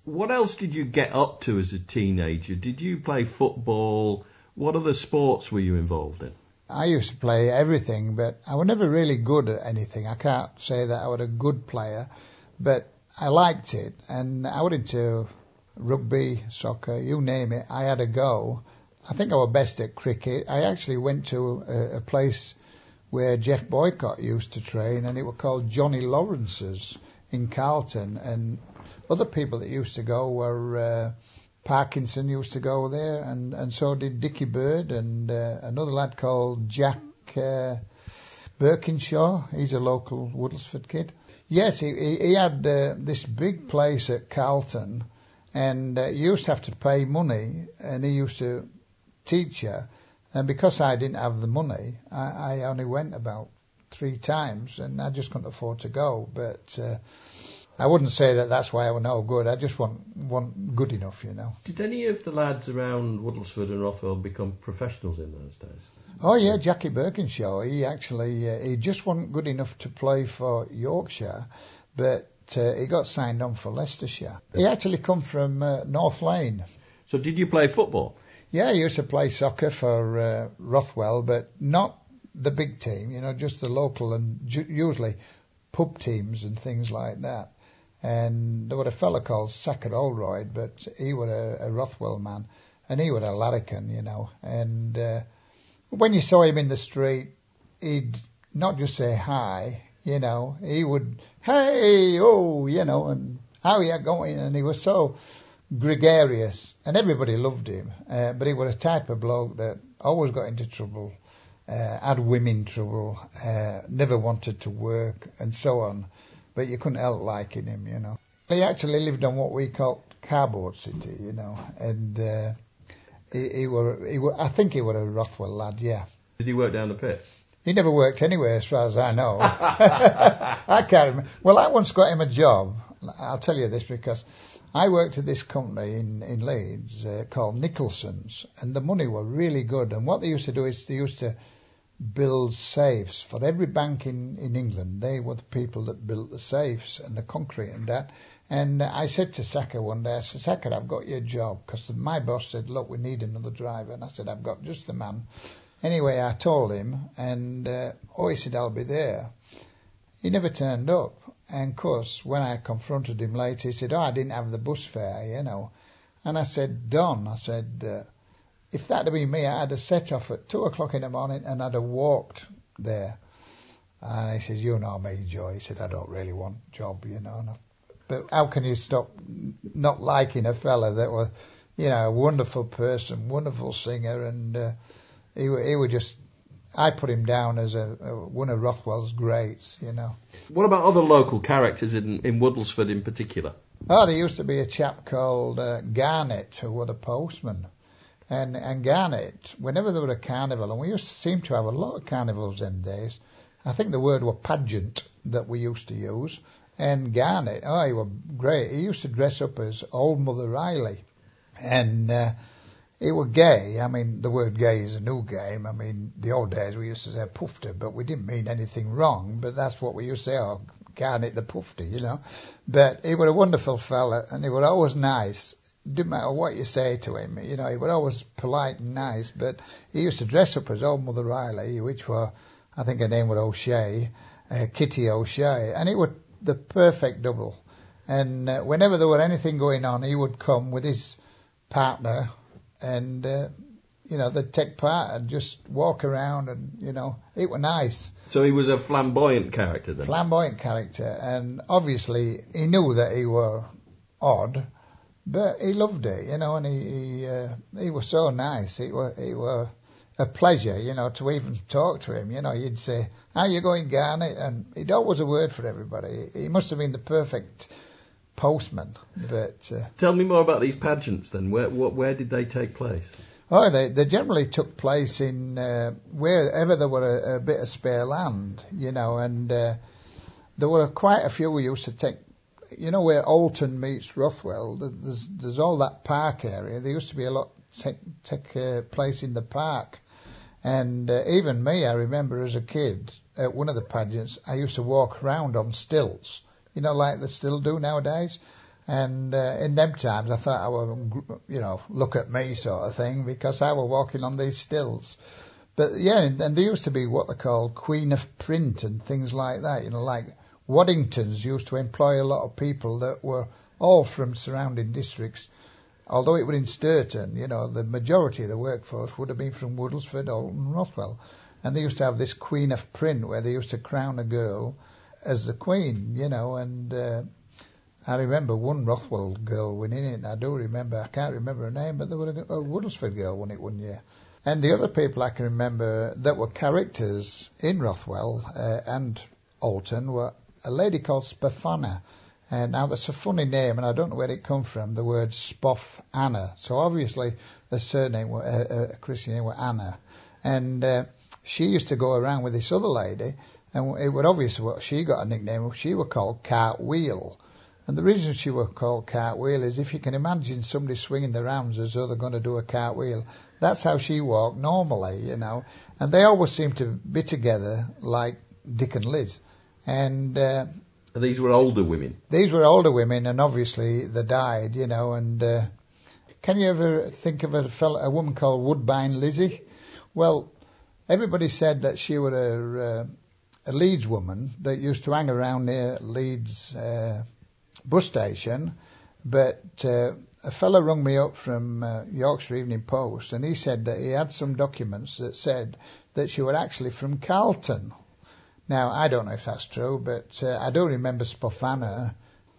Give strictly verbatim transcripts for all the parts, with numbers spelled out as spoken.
What else did you get up to as a teenager? Did you play football? What other sports were you involved in? I used to play everything, but I was never really good at anything. I can't say that I was a good player, but I liked it. And I went into rugby, soccer, you name it, I had a go. I think I was best at cricket. I actually went to a, a place where Jeff Boycott used to train, and it was called Johnny Lawrence's in Carlton. And other people that used to go were uh, Parkinson used to go there, and, and so did Dickie Bird, and uh, another lad called Jack uh, Birkinshaw. He's a local Woodlesford kid. Yes, he, he, he had uh, this big place at Carlton, and uh, you used to have to pay money, and he used to teach you. And because I didn't have the money, I, I only went about three times, and I just couldn't afford to go. But uh, I wouldn't say that that's why I was no good. I just want, want good enough, you know. Did any of the lads around Woodlesford and Rothwell become professionals in those days? Oh, yeah, Jackie Birkinshaw. He actually, uh, he just wasn't good enough to play for Yorkshire, but uh, he got signed on for Leicestershire. He actually come from uh, North Lane. So did you play football? Yeah, I used to play soccer for uh, Rothwell, but not the big team, you know, just the local and ju- usually pub teams and things like that. And there was a fella called Sackett Olroyd, but he was a, a Rothwell man, and he was a larrikin, you know. And uh, when you saw him in the street, he'd not just say hi, you know, he would, hey, oh, you know, and how are you going? And he was so gregarious, and everybody loved him, uh, but he was a type of bloke that always got into trouble, uh, had women trouble, uh, never wanted to work, and so on, but you couldn't help liking him, you know. He actually lived on what we called Cardboard City, you know, and uh, he, he were, he were, I think he was a Rothwell lad, yeah. Did he work down the pit? He never worked anywhere, as far as I know. I can't remember. Well, I once got him a job. I'll tell you this because I worked at this company in, in Leeds uh, called Nicholson's, and the money were really good. And what they used to do is they used to build safes for every bank in, in England. They were the people that built the safes and the concrete and that. And uh, I said to Saka one day, I said, Saka, I've got you a job, because my boss said, look, we need another driver. And I said, I've got just the man. Anyway, I told him, and uh, oh, he said, I'll be there. He never turned up. And, of course, when I confronted him later, he said, oh, I didn't have the bus fare, you know. And I said, Don, I said, uh, if that had been me, I'd have set off at two o'clock in the morning and I'd have walked there. And he says, you know me, Joe. He said, I don't really want a job, you know. But how can you stop not liking a fella that was, you know, a wonderful person, wonderful singer, and uh, he, he was just... I put him down as a, a one of Rothwell's greats, you know. What about other local characters in, in Woodlesford in particular? Oh, there used to be a chap called uh, Garnett, who was a postman. And, and Garnett, whenever there was a carnival, and we used to seem to have a lot of carnivals in days, I think the word was pageant that we used to use. And Garnett, oh, he was great. He used to dress up as Old Mother Riley. And... Uh, It was gay. I mean, the word gay is a new game. I mean, the old days we used to say pufter, but we didn't mean anything wrong. But that's what we used to say, oh, Garnett the pufter, you know. But he was a wonderful fella, and he was always nice. Didn't matter what you say to him, you know, he was always polite and nice. But he used to dress up as Old Mother Riley, which was, I think her name was O'Shea, uh, Kitty O'Shea. And it was the perfect double. And uh, whenever there was anything going on, he would come with his partner, and, uh, you know, they'd take part and just walk around, and, you know, it was nice. So he was a flamboyant character then? Flamboyant character, and obviously he knew that he were odd, but he loved it, you know, and he he, uh, he was so nice. It was, it was a pleasure, you know, to even talk to him. You know, you'd say, how you going, Garnett? And he'd always a word for everybody. He must have been the perfect postman. But uh, tell me more about these pageants then. Where what, where did they take place? Oh, they they generally took place in uh, wherever there were a, a bit of spare land, you know, and uh, there were quite a few we used to take. You know where Alton meets Rothwell, there's there's all that park area. There used to be a lot take take uh, place in the park, and uh, even me, I remember as a kid at one of the pageants, I used to walk around on stilts. You know, like they still do nowadays. And uh, in them times, I thought I would, you know, look at me sort of thing, because I was walking on these stills. But yeah, and there used to be what they call Queen of Print and things like that. You know, like Waddingtons used to employ a lot of people that were all from surrounding districts. Although it was in Sturton, you know, the majority of the workforce would have been from Woodlesford, Alton, Rothwell. And they used to have this Queen of Print where they used to crown a girl as the Queen, you know, and uh, I remember one Rothwell girl winning it, and I do remember, I can't remember her name, but there was a, a Woodlesford girl won it one year. And the other people I can remember that were characters in Rothwell uh, and Alton were a lady called Spafana. And now that's a funny name, and I don't know where it come from, the word Spoff Anna. So obviously the surname, were, uh, uh, Christian name, were Anna. And uh, she used to go around with this other lady, and it was obvious what she got a nickname. She was called Cartwheel. And the reason she was called Cartwheel is if you can imagine somebody swinging their arms as though they're going to do a cartwheel. That's how she walked normally, you know. And they always seemed to be together like Dick and Liz. And uh, And these were older women? These were older women, and obviously they died, you know. And uh, can you ever think of a, fella, a woman called Woodbine Lizzie? Well, everybody said that she was a, uh, a Leeds woman that used to hang around near Leeds uh, bus station, but uh, a fella rung me up from uh, Yorkshire Evening Post, and he said that he had some documents that said that she was actually from Carlton. Now, I don't know if that's true, but uh, I do remember Spofana.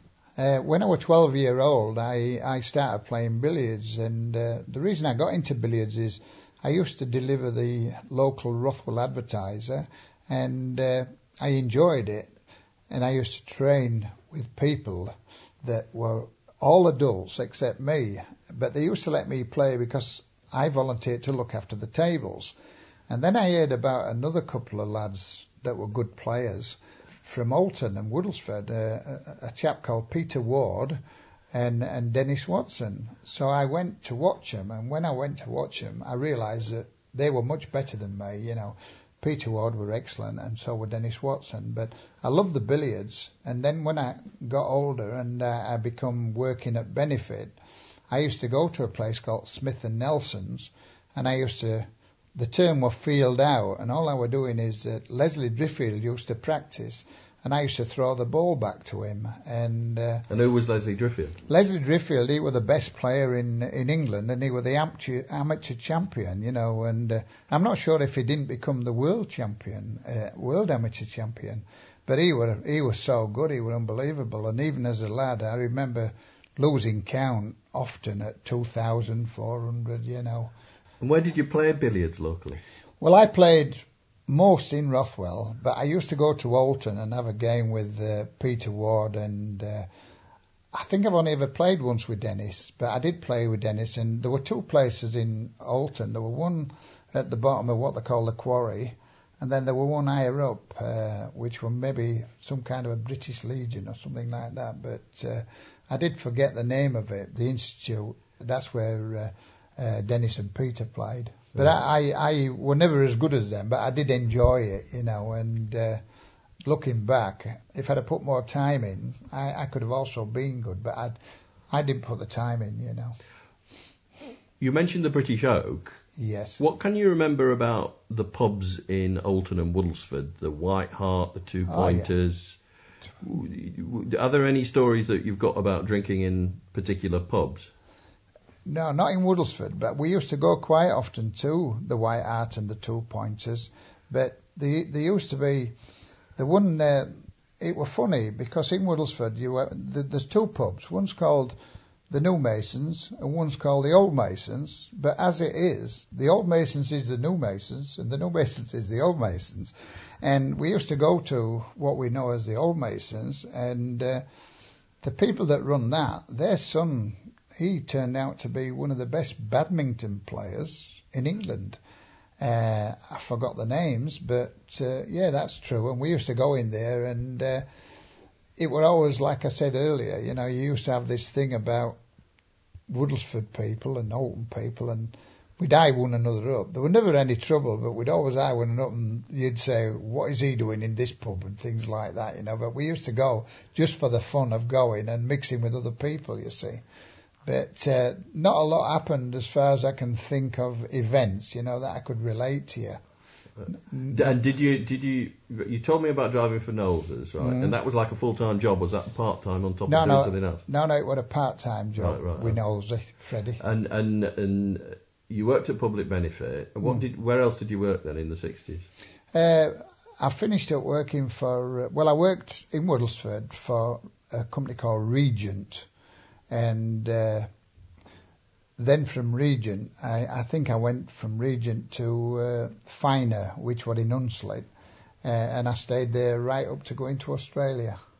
Uh, when I was twelve year old, I, I started playing billiards, and uh, the reason I got into billiards is I used to deliver the local Rothwell Advertiser, and uh, I enjoyed it, and I used to train with people that were all adults except me, but they used to let me play because I volunteered to look after the tables. And then I heard about another couple of lads that were good players from Alton and Woodlesford, uh, a, a chap called Peter Ward and, and Dennis Watson. So I went to watch them, and when I went to watch them, I realised that they were much better than me, you know. Peter Ward were excellent, and so were Dennis Watson. But I loved the billiards, and then when I got older and uh, I become working at Benefit, I used to go to a place called Smith and Nelson's, and I used to, the term was field out, and all I were doing is that Leslie Driffield used to practice, and I used to throw the ball back to him. And uh, and who was Leslie Driffield? Leslie Driffield, he was the best player in in England, and he was the amateur, amateur champion, you know, and uh, I'm not sure if he didn't become the world champion, uh, world amateur champion, but he was, he was so good, he was unbelievable, and even as a lad, I remember losing count often at two thousand four hundred, you know. And where did you play billiards locally? Well, I played most in Rothwell, but I used to go to Alton and have a game with uh, Peter Ward, and uh, I think I've only ever played once with Dennis, but I did play with Dennis, and there were two places in Alton. There were one at the bottom of what they call the quarry, and then there were one higher up, uh, which were maybe some kind of a British Legion or something like that, but uh, I did forget the name of it, the Institute. That's where uh, uh, Dennis and Peter played. But I, I, I were never as good as them, but I did enjoy it, you know, and uh, looking back, if I'd have put more time in, I, I could have also been good, but I'd, I didn't put the time in, you know. You mentioned the British Oak. Yes. What can you remember about the pubs in Alton and Woodlesford, the White Hart, the Two Pointers? Oh, yeah. Are there any stories that you've got about drinking in particular pubs? No, not in Woodlesford, but we used to go quite often to the White Hart and the Two Pointers. But there, there used to be the one. Uh, it was funny because in Woodlesford you were, the, there's two pubs. One's called the New Masons and one's called the Old Masons. But as it is, the Old Masons is the New Masons and the New Masons is the Old Masons. And we used to go to what we know as the Old Masons, and uh, the people that run that, their son, he turned out to be one of the best badminton players in England. Uh, I forgot the names, but uh, yeah, that's true. And we used to go in there, and uh, it was always, like I said earlier, you know, you used to have this thing about Woodlesford people and Alton people, and we'd eye one another up. There were never any trouble, but we'd always eye one another up, and you'd say, what is he doing in this pub, and things like that, you know. But we used to go just for the fun of going and mixing with other people, you see. But uh, not a lot happened as far as I can think of events, you know, that I could relate to you. And did you, did you, you told me about driving for Knowles's, right? Mm. And that was like a full-time job, was that part-time on top no, of doing no, something else? No, no, it was a part-time job right, right, with right. Knowlesy, Freddie. And, and, and you worked at Public Benefit. What mm. did, where else did you work then in the sixties? Uh, I finished up working for, uh, well, I worked in Woodlesford for a company called Regent, and uh, then from Regent, I, I think I went from Regent to uh, Finer, which was in Hunslet, uh, and I stayed there right up to going to Australia.